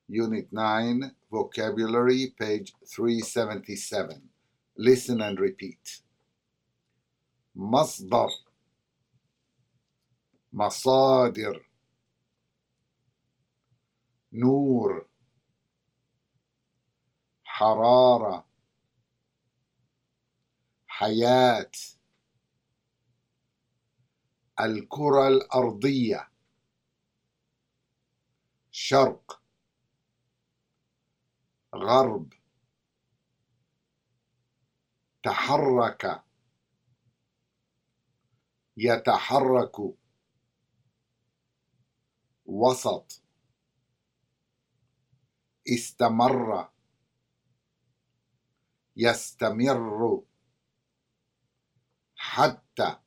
Unit 9, Vocabulary, page 377. Listen and repeat. مصدر، مصادر، نور، حرارة، حياة، الكرة الأرضية، شرق، غرب، تحرك، يتحرك، وسط، استمر، يستمر، حتى،